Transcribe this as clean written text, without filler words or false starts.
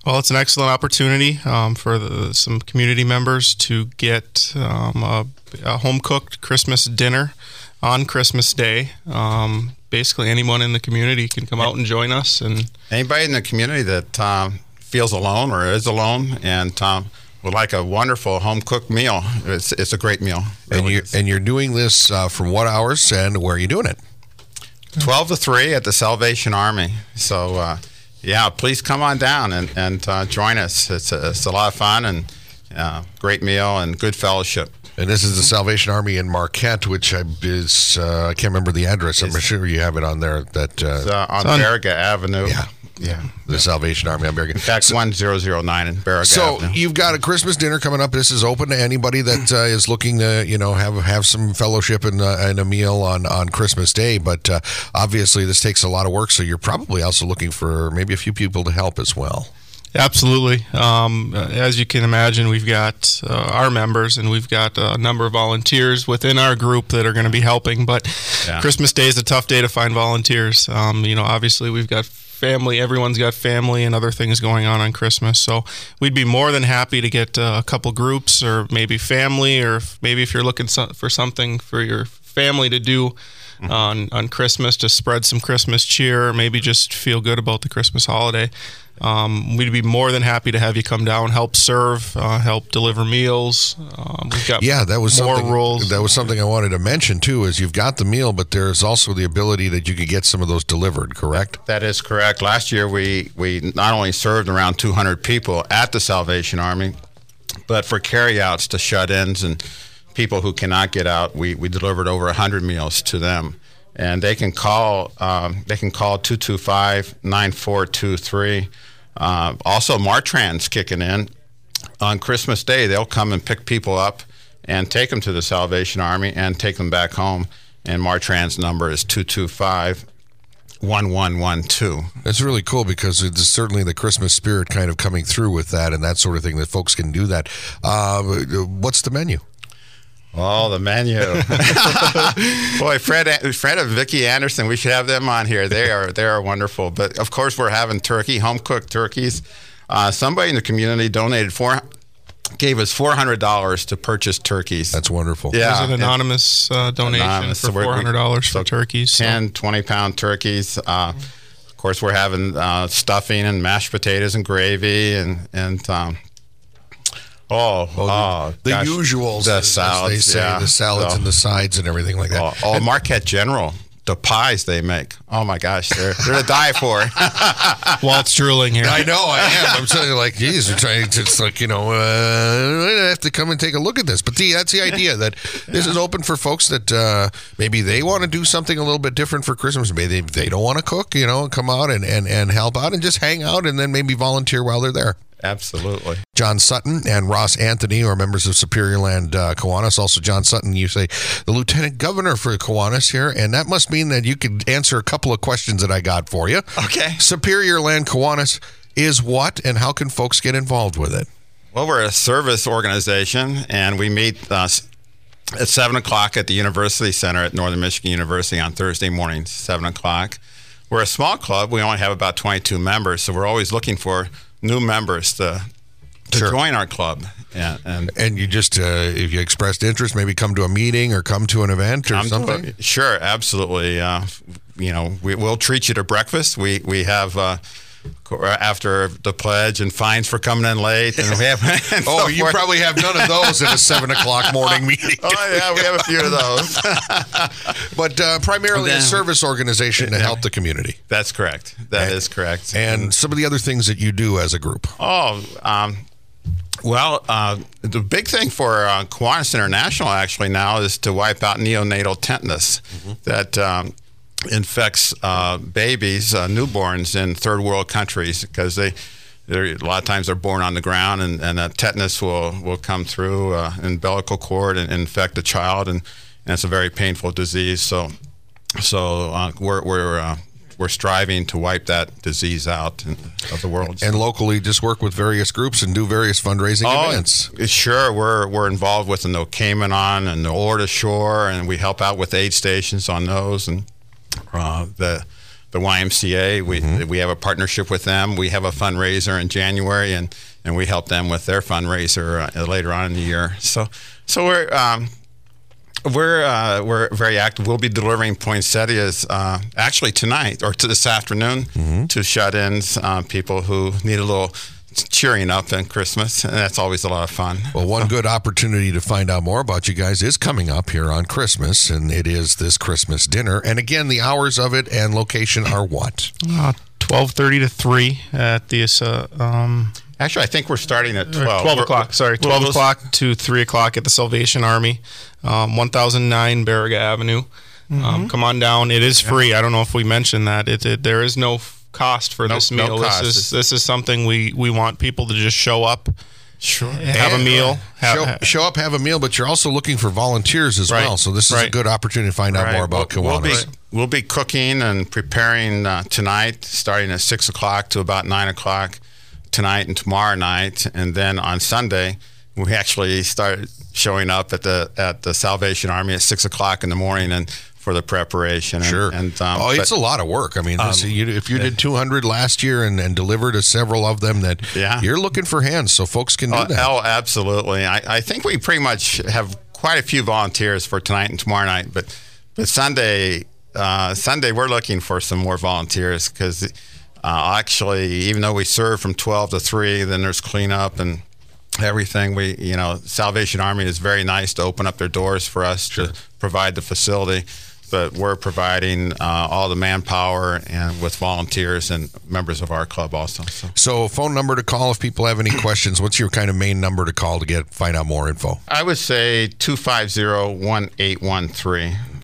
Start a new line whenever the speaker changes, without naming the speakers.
Well, it's an excellent opportunity for some community members to get a home-cooked Christmas dinner on Christmas Day. Basically, anyone in the community can come out and join us. And
anybody in the community that feels alone or is alone and would like a wonderful home-cooked meal, it's a great meal. Really.
And you're doing this from what hours and where are you doing it?
12 to 3 at the Salvation Army. So, please come on down and join us. It's a lot of fun and great meal and good fellowship.
And this is the Salvation Army in Marquette, which is, I can't remember the address. I'm sure you have it on there. It's
on Farragut Avenue.
Yeah. The Salvation Army on Farragut.
In fact, 1009 in Farragut Avenue.
So you've got a Christmas dinner coming up. This is open to anybody that is looking to, have some fellowship and a meal on Christmas Day. But obviously, this takes a lot of work. So you're probably also looking for maybe a few people to help as well.
Absolutely. As you can imagine, we've got our members and we've got a number of volunteers within our group that are going to be helping. But Christmas Day is a tough day to find volunteers. Obviously we've got family. Everyone's got family and other things going on Christmas. So we'd be more than happy to get a couple groups or maybe family, or maybe if you're looking for something for your family to do on Christmas to spread some Christmas cheer, or maybe just feel good about the Christmas holiday. We'd be more than happy to have you come down, help serve, help deliver meals. We've got
that was
more
something,
roles.
That was something I wanted to mention too. Is you've got the meal, but there's also the ability that you could get some of those delivered. Correct?
That is correct. Last year we not only served around 200 people at the Salvation Army, but for carryouts to shut-ins and people who cannot get out, we delivered over 100 meals to them. And they can call 225-9423. Also, Martran's kicking in. On Christmas Day, they'll come and pick people up and take them to the Salvation Army and take them back home. And Martran's number is 225-1112.
That's really cool because it's certainly the Christmas spirit kind of coming through with that and that sort of thing, that folks can do that. What's the menu?
Oh, the menu. Boy, Fred and Vicki Anderson, we should have them on here. They are wonderful. But, of course, we're having turkey, home-cooked turkeys. Somebody in the community gave us $400 to purchase turkeys.
That's wonderful.
Yeah. There's an anonymous donation for $400 for turkeys.
10, 20-pound turkeys. Of course, we're having stuffing and mashed potatoes and gravy and the
usuals,
the salads,
as they say, the salads and the sides and everything like that.
Marquette General, the pies they make. Oh my gosh, they're to die for.
Walt's drooling here.
I know, I am. I'm saying, like, geez, we're trying to, it's like, I have to come and take a look at this. But that's the idea, that this is open for folks that maybe they want to do something a little bit different for Christmas. Maybe they don't want to cook, come out and help out and just hang out and then maybe volunteer while they're there.
Absolutely.
John Sutton and Ross Anthony are members of Superior Land Kiwanis. Also, John Sutton, you say the Lieutenant Governor for Kiwanis here, and that must mean that you could answer a couple of questions that I got for you.
Okay.
Superior Land Kiwanis is what, and how can folks get involved with it?
Well, we're a service organization, and we meet at 7 o'clock at the University Center at Northern Michigan University on Thursday mornings, 7 o'clock. We're a small club. We only have about 22 members, so we're always looking for new members to join our club. And
you just, if you expressed interest, maybe come to a meeting or come to an event or something?
Sure, absolutely. We'll treat you to breakfast. We have, after the pledge and fines for coming in late. And we have,
you probably have none of those at a 7 o'clock morning meeting.
Oh, yeah, we have a few of those.
But primarily a service organization to help the community.
That's correct. That is correct.
And some of the other things that you do as a group.
The big thing for Kiwanis International actually now is to wipe out neonatal tetanus that infects babies, newborns in third world countries, because a lot of times they're born on the ground, and tetanus will come through umbilical cord and infect the child, and it's a very painful disease. So we're striving to wipe that disease out of the world.
And locally, just work with various groups and do various fundraising events.
Sure, we're involved with the No Cayman on and the Orta Shore, and we help out with aid stations on those, and the the YMCA. We have a partnership with them. We have a fundraiser in January, and we help them with their fundraiser later on in the year. So we're very active. We'll be delivering poinsettias actually tonight or to this afternoon to shut-ins, people who need a little cheering up in Christmas, and that's always a lot of fun.
Well, one good opportunity to find out more about you guys is coming up here on Christmas, and it is this Christmas dinner. And again, the hours of it and location are what?
12:30 to 3 at the
Actually, I think we're starting at 12.
12 o'clock, sorry. 12 o'clock to 3 o'clock at the Salvation Army, 1009 Baraga Avenue. Come on down. It is free. I don't know if we mentioned that. There is no cost for this meal.
No cost.
This is something we want people to just show up.
Sure.
Have a meal.
Show up, have a meal, but you're also looking for volunteers as well. So this is a good opportunity to find out more about Kiwanis.
We'll be cooking and preparing tonight, starting at 6 o'clock to about 9 o'clock tonight and tomorrow night. And then on Sunday, we actually start showing up at the Salvation Army at 6 o'clock in the morning and for the preparation.
It's a lot of work. I mean, if you did 200 last year and delivered to several of them, you're looking for hands so folks can do that.
Oh, absolutely. I think we pretty much have quite a few volunteers for tonight and tomorrow night, but Sunday we're looking for some more volunteers because actually, even though we serve from 12 to 3, then there's cleanup and everything. Salvation Army is very nice to open up their doors for us to provide the facility. But we're providing all the manpower and with volunteers and members of our club also.
So phone number to call if people have any questions. What's your kind of main number to call to find out more info?
I would say 250-1813.